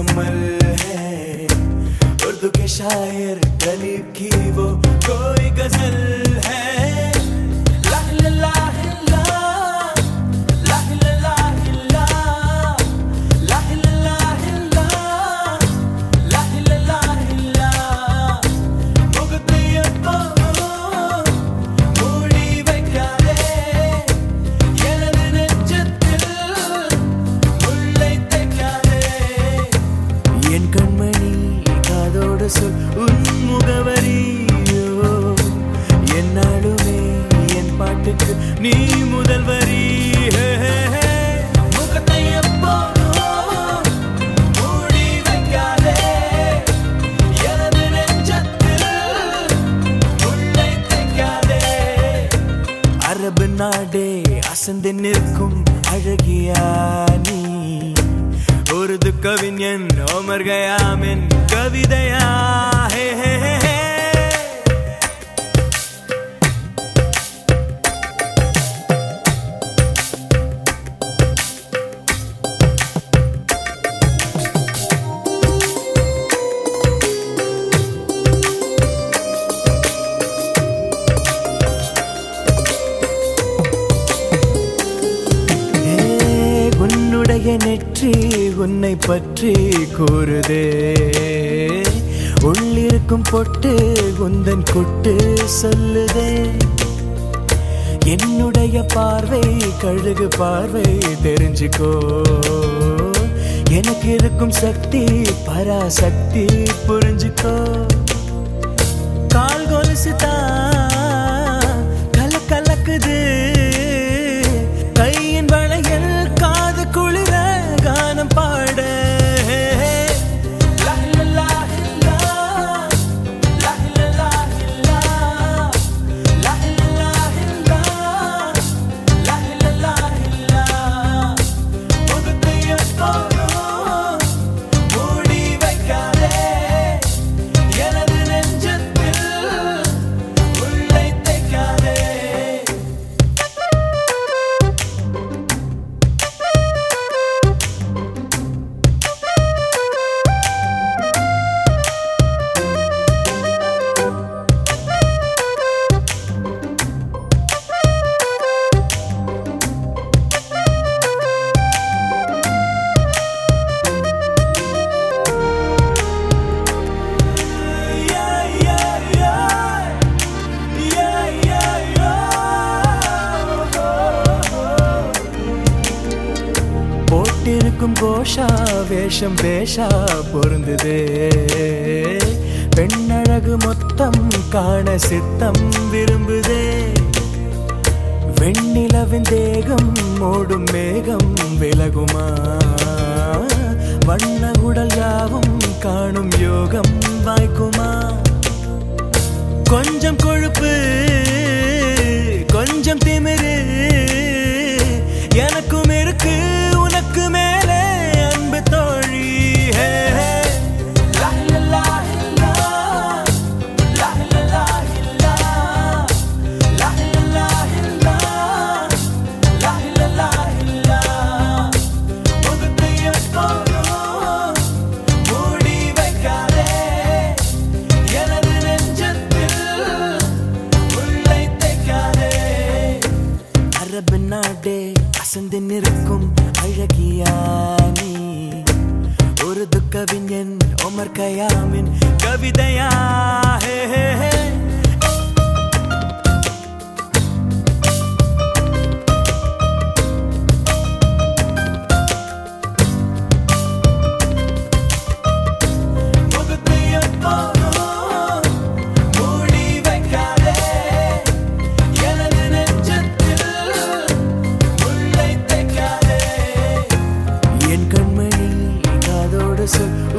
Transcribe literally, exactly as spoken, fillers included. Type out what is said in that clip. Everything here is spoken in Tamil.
मुकम्मल है। उर्दू के शायर गलीब की वो कोई गजल है। உன் முகவரியோ என்னாலுமே என் பாட்டுக்கு நீ முதல் வரி। முகத்தை எப்போதும் மூடி வைக்காதே, எனது நெஞ்சத்தில் முள்ளை தைக்காதே। அரபு நாடே அசந்து நிற்கும் அழகியா நீ, உருது கவிஞன் உமர் கயாமின் கவிதையா। ஹே ஹே ஹே ஹே நெற்றி உன்னை பற்றி கூறுதே, உள்ளிருக்கும் பொட்டு உந்தன் கொட்டு சொல்லுதே। என்னுடைய பார்வை கழுகு பார்வை தெரிஞ்சுக்கோ, எனக்கு இருக்கும் சக்தி பராசக்தி புரிஞ்சுக்கோ। கால் கொலுசு தான் கல கலக்குது, கையின் வளையல் காது குளிர கானம் பாட। இருக்கும் கோஷா வேஷம் பேஷா பொருந்ததே, பெண்ணழகு மொத்தம் காண சித்தம் விரும்புதே। வெண்ணிலவின் தேகம் மூடும் மேகம் விலகுமா, வண்ண உடல் யாவும் காணும் யோகம் வாய்க்குமா। கொஞ்சம் கொழுப்பு கொஞ்சம் திமிரு எனக்கும் இருக்கு, உனக்கு மேலே அன்பு தோழி। அரபு நாடே அசந்து நிற்கும் அழகியா நீ, உருது கவிஞன் உமர் கயாமின் கவிதையா। ஹே ஹே ஹே so